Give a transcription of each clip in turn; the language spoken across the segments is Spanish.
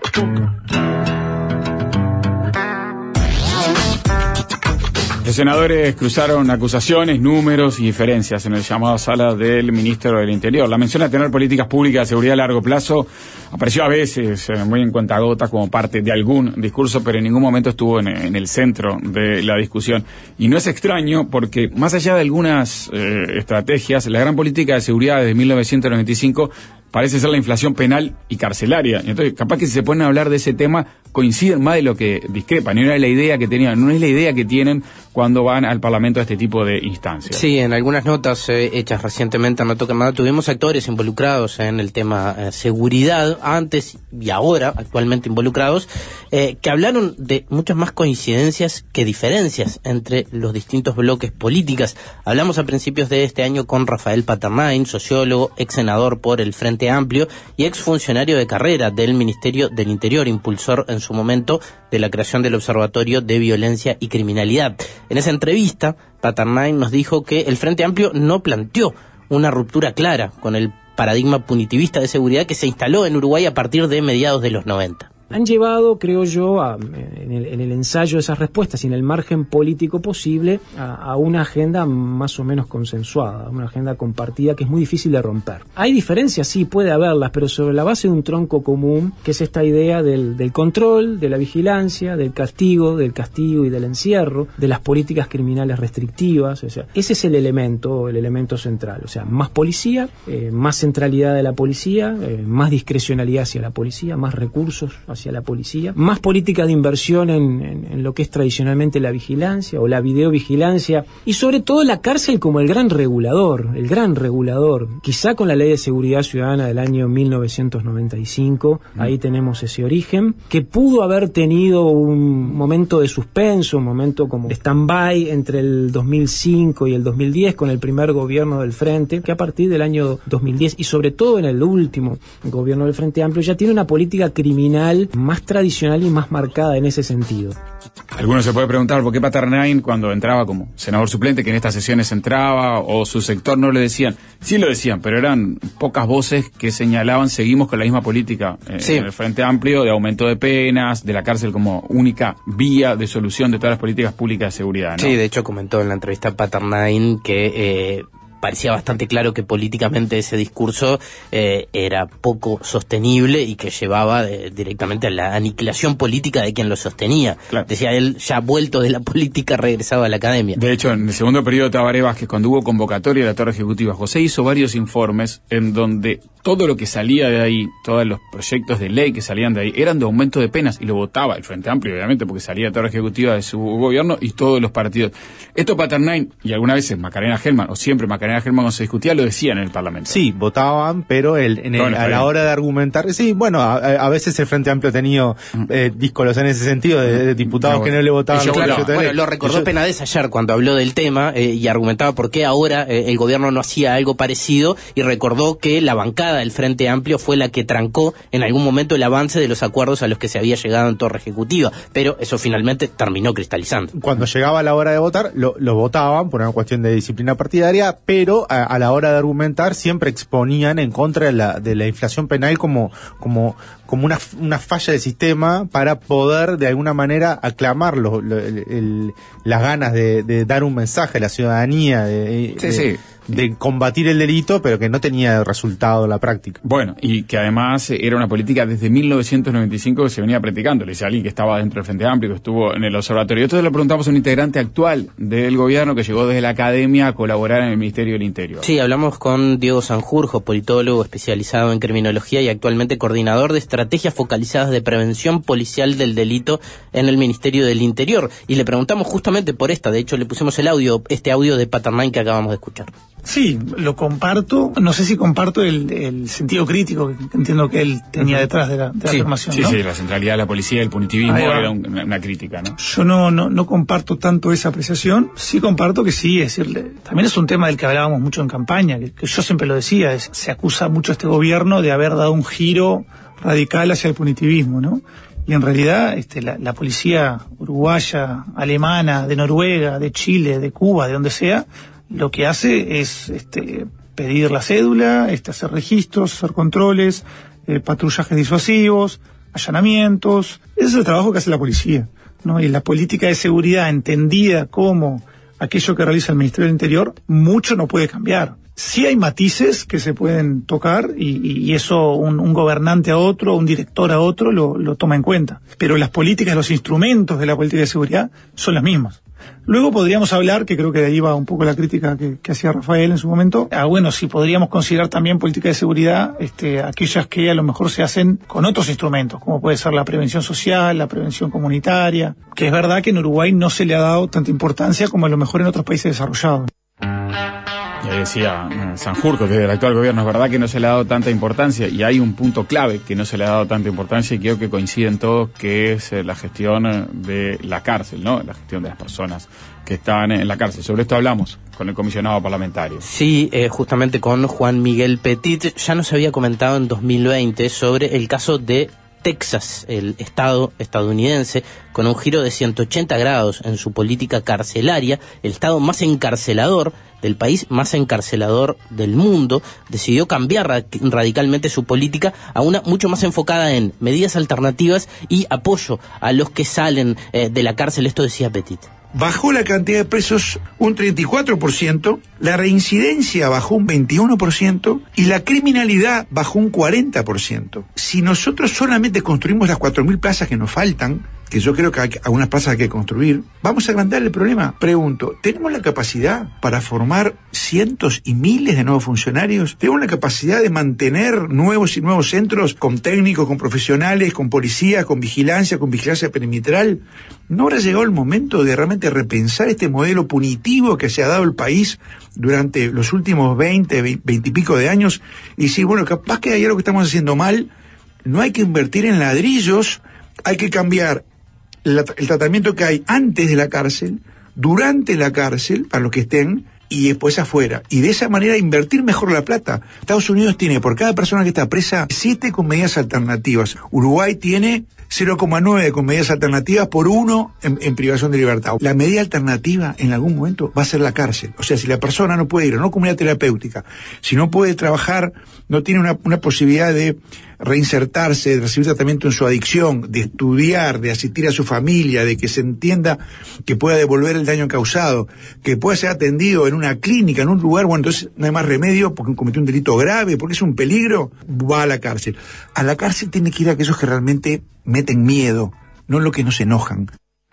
Los senadores cruzaron acusaciones, números y diferencias en el llamado a sala del ministro del Interior. La mención a tener políticas públicas de seguridad a largo plazo apareció a veces muy en cuentagotas como parte de algún discurso, pero en ningún momento estuvo en el centro de la discusión. Y no es extraño porque, más allá de algunas estrategias, la gran política de seguridad desde 1995 parece ser la inflación penal y carcelaria. Y entonces, capaz que si se ponen a hablar de ese tema, coinciden más de lo que discrepan. Y no es la idea que tenían, no es la idea que tienen cuando van al Parlamento a este tipo de instancias. Sí, en algunas notas hechas recientemente en Reto Quemada tuvimos actores involucrados en el tema seguridad, antes y ahora, actualmente involucrados, que hablaron de muchas más coincidencias que diferencias entre los distintos bloques políticos. Hablamos a principios de este año con Rafael Paternain, sociólogo, ex senador por el Frente Amplio y ex funcionario de carrera del Ministerio del Interior, impulsor en su momento de la creación del Observatorio de Violencia y Criminalidad. En esa entrevista, Paternain nos dijo que el Frente Amplio no planteó una ruptura clara con el paradigma punitivista de seguridad que se instaló en Uruguay a partir de mediados de los 90. Han llevado, creo yo, en el ensayo de esas respuestas y en el margen político posible, a una agenda más o menos consensuada, una agenda compartida que es muy difícil de romper. Hay diferencias, sí, puede haberlas, pero sobre la base de un tronco común, que es esta idea del control, de la vigilancia, del castigo y del encierro, de las políticas criminales restrictivas. O sea, ese es el elemento central. O sea, más policía, más centralidad de la policía, más discrecionalidad hacia la policía, más recursos hacia la policía, más política de inversión en lo que es tradicionalmente la vigilancia o la videovigilancia, y sobre todo la cárcel como el gran regulador, quizá con la Ley de Seguridad Ciudadana del año 1995, ahí tenemos ese origen, que pudo haber tenido un momento de suspenso, un momento como de stand-by entre el 2005 y el 2010 con el primer gobierno del Frente, que a partir del año 2010 y sobre todo en el último gobierno del Frente Amplio ya tiene una política criminal más tradicional y más marcada en ese sentido. Algunos se puede preguntar por qué Paternain, cuando entraba como senador suplente, que en estas sesiones entraba, o su sector no le decían. Sí lo decían, pero eran pocas voces que señalaban seguimos con la misma política en el Frente Amplio de aumento de penas, de la cárcel como única vía de solución de todas las políticas públicas de seguridad, ¿no? Sí, de hecho comentó en la entrevista Paternain que parecía bastante claro que políticamente ese discurso era poco sostenible y que llevaba directamente a la aniquilación política de quien lo sostenía. Claro. Decía él, ya vuelto de la política, regresado a la academia. De hecho, en el segundo periodo de Tabaré Vázquez, cuando hubo convocatoria de la Torre Ejecutiva, José hizo varios informes en donde todo lo que salía de ahí, todos los proyectos de ley que salían de ahí, eran de aumento de penas, y lo votaba el Frente Amplio, obviamente, porque salía la Torre Ejecutiva de su gobierno y todos los partidos. Esto Paternain, y algunas veces Macarena Gelman, o siempre Macarena Gelman cuando se discutía, lo decían en el Parlamento. Sí, votaban, pero a la hora de argumentar, sí, bueno, a veces el Frente Amplio ha tenido díscolos en ese sentido, de diputados que no le votaban. Bueno, lo recordó Penades ayer cuando habló del tema y argumentaba por qué ahora el gobierno no hacía algo parecido, y recordó que la bancada del Frente Amplio fue la que trancó en algún momento el avance de los acuerdos a los que se había llegado en Torre Ejecutiva, pero eso finalmente terminó cristalizando. Cuando llegaba la hora de votar, lo votaban por una cuestión de disciplina partidaria, pero a la hora de argumentar siempre exponían en contra de la inflación penal como una falla del sistema para poder de alguna manera aclamar las ganas de dar un mensaje a la ciudadanía de combatir el delito, pero que no tenía resultado en la práctica. Bueno, y que además era una política desde 1995 que se venía practicando. Le decía alguien que estaba dentro del Frente Amplio, que estuvo en el observatorio. Entonces le preguntamos a un integrante actual del gobierno que llegó desde la academia a colaborar en el Ministerio del Interior. Sí, hablamos con Diego Sanjurjo, politólogo especializado en criminología y actualmente coordinador de estrategias focalizadas de prevención policial del delito en el Ministerio del Interior. Y le preguntamos justamente por esta. De hecho, le pusimos este audio de Paternain que acabamos de escuchar. Sí, lo comparto. No sé si comparto el sentido crítico que entiendo que él tenía detrás de la afirmación, ¿no? Sí, la centralidad de la policía, el punitivismo era una crítica, ¿no? Yo no comparto tanto esa apreciación. Sí comparto que sí, es decir, también es un tema del que hablábamos mucho en campaña, que yo siempre lo decía, se acusa mucho a este gobierno de haber dado un giro radical hacia el punitivismo, ¿no? Y en realidad la policía uruguaya, alemana, de Noruega, de Chile, de Cuba, de donde sea, lo que hace es pedir la cédula, hacer registros, hacer controles, patrullajes disuasivos, allanamientos. Ese es el trabajo que hace la policía, ¿no? Y la política de seguridad entendida como aquello que realiza el Ministerio del Interior, mucho no puede cambiar. Sí hay matices que se pueden tocar y eso un gobernante a otro, un director a otro lo toma en cuenta. Pero las políticas, los instrumentos de la política de seguridad son las mismas. Luego podríamos hablar, que creo que de ahí va un poco la crítica que hacía Rafael en su momento, bueno, si podríamos considerar también política de seguridad aquellas que a lo mejor se hacen con otros instrumentos, como puede ser la prevención social, la prevención comunitaria, que es verdad que en Uruguay no se le ha dado tanta importancia como a lo mejor en otros países desarrollados. Y ahí decía Sanjurjo, que del actual gobierno, es verdad que no se le ha dado tanta importancia, y hay un punto clave que no se le ha dado tanta importancia, y creo que coinciden todos, que es la gestión de la cárcel, ¿no? La gestión de las personas que están en la cárcel. Sobre esto hablamos con el comisionado parlamentario. Sí, justamente con Juan Miguel Petit. Ya nos había comentado en 2020 sobre el caso de Texas, el estado estadounidense, con un giro de 180 grados en su política carcelaria, el estado más encarcelador del país, más encarcelador del mundo, decidió cambiar radicalmente su política a una mucho más enfocada en medidas alternativas y apoyo a los que salen de la cárcel. Esto decía Petit. Bajó la cantidad de presos un 34%, la reincidencia bajó un 21% y la criminalidad bajó un 40%. Si nosotros solamente construimos las 4.000 plazas que nos faltan, que yo creo que hay algunas plazas hay que construir, ¿vamos a agrandar el problema? Pregunto, ¿tenemos la capacidad para formar cientos y miles de nuevos funcionarios? ¿Tenemos la capacidad de mantener nuevos y nuevos centros con técnicos, con profesionales, con policía, con vigilancia perimetral? ¿No habrá llegado el momento de realmente repensar este modelo punitivo que se ha dado el país durante los últimos 20 y pico de años y decir, bueno, capaz que hay algo que estamos haciendo mal, no hay que invertir en ladrillos, hay que cambiar el tratamiento que hay antes de la cárcel, durante la cárcel, para los que estén, y después afuera. Y de esa manera invertir mejor la plata. Estados Unidos tiene, por cada persona que está presa, 7 con medidas alternativas. Uruguay tiene 0,9 con medidas alternativas por 1 en privación de libertad. La medida alternativa en algún momento va a ser la cárcel. O sea, si la persona no puede ir a una comunidad terapéutica, si no puede trabajar, no tiene una posibilidad de reinsertarse, de recibir tratamiento en su adicción, de estudiar, de asistir a su familia, de que se entienda que pueda devolver el daño causado, que pueda ser atendido en una clínica, en un lugar, bueno, entonces no hay más remedio porque cometió un delito grave, porque es un peligro, va a la cárcel. A la cárcel tiene que ir aquellos que realmente meten miedo, no los que nos enojan.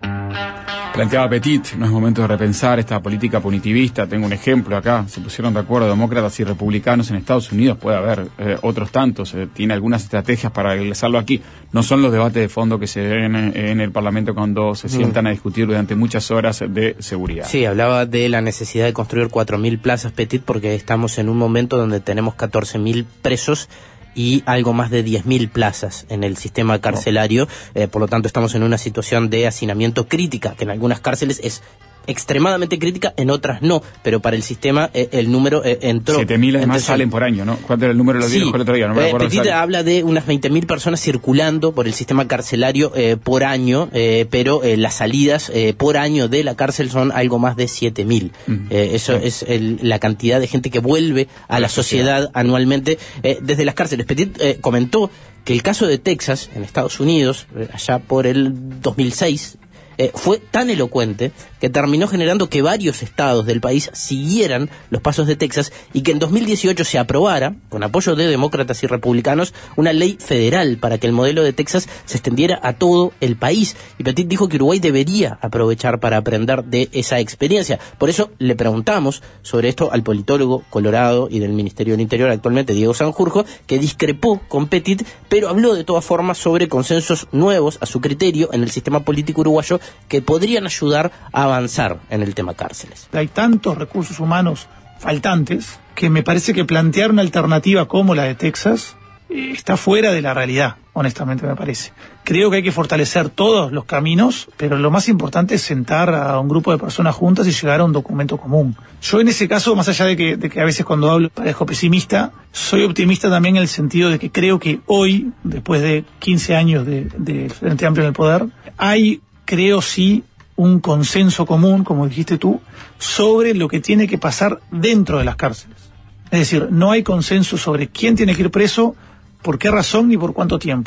Planteaba Petit, no es momento de repensar esta política punitivista. Tengo un ejemplo acá, se pusieron de acuerdo demócratas y republicanos en Estados Unidos, puede haber otros tantos, tiene algunas estrategias para regresarlo aquí. No son los debates de fondo que se ven en el Parlamento cuando se sientan a discutir durante muchas horas de seguridad. Sí, hablaba de la necesidad de construir 4.000 plazas, Petit, porque estamos en un momento donde tenemos 14.000 presos y algo más de 10.000 plazas en el sistema carcelario, por lo tanto estamos en una situación de hacinamiento crítica, que en algunas cárceles es extremadamente crítica, en otras no, pero para el sistema el número entró. 7.000 además salen por año, ¿no? ¿Cuánto era el número? Lo dijo el otro día, no me acuerdo. Petit habla de unas 20.000 personas circulando por el sistema carcelario por año, pero las salidas por año de la cárcel son algo más de 7.000. Eso es la cantidad de gente que vuelve a la sociedad anualmente desde las cárceles. Petit comentó que el caso de Texas, en Estados Unidos, allá por el 2006, fue tan elocuente que terminó generando que varios estados del país siguieran los pasos de Texas y que en 2018 se aprobara, con apoyo de demócratas y republicanos, una ley federal para que el modelo de Texas se extendiera a todo el país. Y Petit dijo que Uruguay debería aprovechar para aprender de esa experiencia. Por eso le preguntamos sobre esto al politólogo colorado y del Ministerio del Interior actualmente, Diego Sanjurjo, que discrepó con Petit, pero habló de todas formas sobre consensos nuevos a su criterio en el sistema político uruguayo que podrían ayudar a avanzar en el tema cárceles. Hay tantos recursos humanos faltantes que me parece que plantear una alternativa como la de Texas está fuera de la realidad, honestamente me parece. Creo que hay que fortalecer todos los caminos, pero lo más importante es sentar a un grupo de personas juntas y llegar a un documento común. Yo en ese caso, más allá de que a veces cuando hablo parezco pesimista, soy optimista también en el sentido de que creo que hoy, después de 15 años de Frente Amplio en el poder, hay, creo sí, un consenso común, como dijiste tú, sobre lo que tiene que pasar dentro de las cárceles. Es decir, no hay consenso sobre quién tiene que ir preso, por qué razón ni por cuánto tiempo.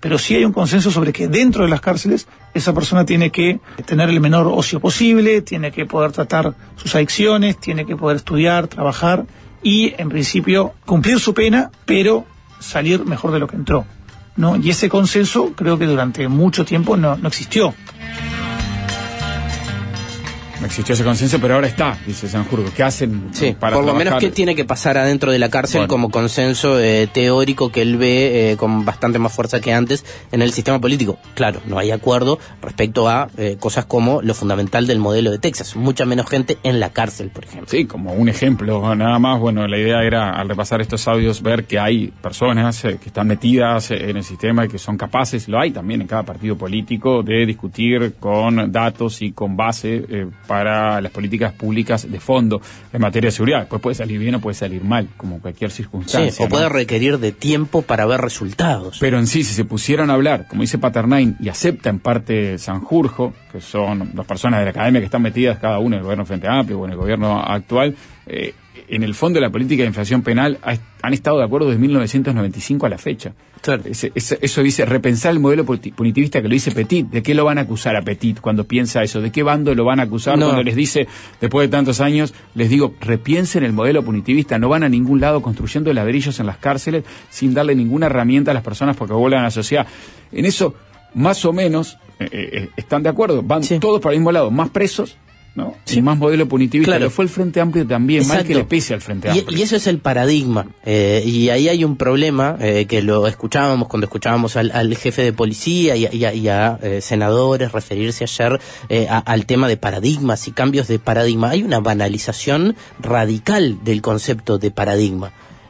pero sí hay un consenso sobre que dentro de las cárceles esa persona tiene que tener el menor ocio posible, tiene que poder tratar sus adicciones, tiene que poder estudiar, trabajar y, en principio, cumplir su pena, pero salir mejor de lo que entró, ¿no? Y ese consenso creo que durante mucho tiempo no existió. No existió ese consenso, pero ahora está, dice Sanjurjo. ¿Qué hacen para por lo trabajar? menos qué tiene que pasar adentro de la cárcel como consenso teórico que él ve con bastante más fuerza que antes en el sistema político. Claro, no hay acuerdo respecto a cosas como lo fundamental del modelo de Texas. Mucha menos gente en la cárcel, por ejemplo. Sí, como un ejemplo, nada más. Bueno, la idea era, al repasar estos audios, ver que hay personas que están metidas en el sistema y que son capaces, lo hay también en cada partido político, de discutir con datos y con base para las políticas públicas de fondo en materia de seguridad. Pues puede salir bien o puede salir mal, como cualquier circunstancia. Sí, o puede requerir de tiempo para ver resultados. Pero en sí, si se pusieran a hablar, como dice Paternain, y acepta en parte Sanjurjo, que son las personas de la academia que están metidas cada uno en el gobierno Frente Amplio o en el gobierno actual, en el fondo de la política de infracción penal han estado de acuerdo desde 1995 a la fecha. Claro. Eso dice, repensar el modelo punitivista que lo dice Petit. ¿De qué lo van a acusar a Petit cuando piensa eso? ¿De qué bando lo van a acusar cuando les dice, después de tantos años, les digo, repiensen el modelo punitivista, no van a ningún lado construyendo ladrillos en las cárceles sin darle ninguna herramienta a las personas porque vuelvan a la sociedad? En eso, más o menos, están de acuerdo, van todos para el mismo lado, más presos, ¿no? Sí. Y más modelo punitivista. Claro. Lo fue el Frente Amplio también. Exacto. Mal que le pese al Frente Amplio. Y eso es el paradigma. Y ahí hay un problema que lo escuchábamos cuando escuchábamos al jefe de policía y a senadores referirse ayer al tema de paradigmas y cambios de paradigma. Hay una banalización radical del concepto de paradigma.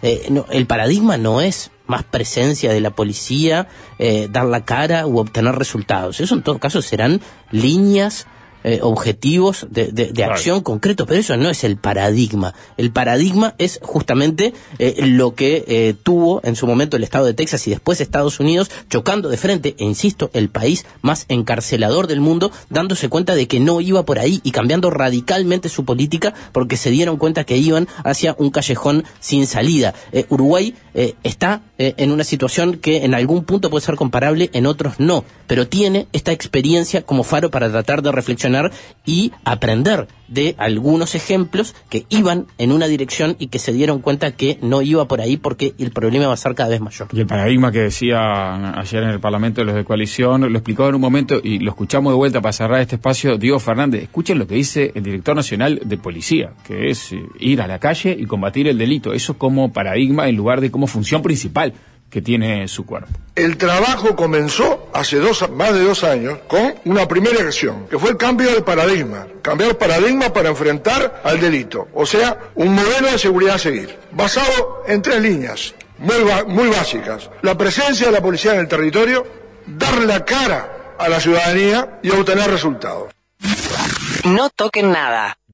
El paradigma no es más presencia de la policía, dar la cara u obtener resultados. Eso en todo caso serán líneas, objetivos de acción concretos, pero eso no es el paradigma. El paradigma es justamente lo que tuvo en su momento el Estado de Texas y después Estados Unidos, chocando de frente, e insisto, el país más encarcelador del mundo, dándose cuenta de que no iba por ahí y cambiando radicalmente su política porque se dieron cuenta que iban hacia un callejón sin salida. Uruguay está en una situación que en algún punto puede ser comparable, en otros no, pero tiene esta experiencia como faro para tratar de reflexionar y aprender de algunos ejemplos que iban en una dirección y que se dieron cuenta que no iba por ahí porque el problema va a ser cada vez mayor. Y el paradigma que decía ayer en el Parlamento de los de coalición, lo explicó en un momento y lo escuchamos de vuelta para cerrar este espacio, Diego Fernández. Escuchen lo que dice el director nacional de policía, que es ir a la calle y combatir el delito. Eso como paradigma en lugar de como función principal que tiene su cuerpo. El trabajo comenzó hace más de 2 años con una primera acción, que fue el cambio de paradigma. Cambiar paradigma para enfrentar al delito. O sea, un modelo de seguridad a seguir, basado en 3 líneas muy básicas. La presencia de la policía en el territorio, dar la cara a la ciudadanía y obtener resultados. No toquen nada.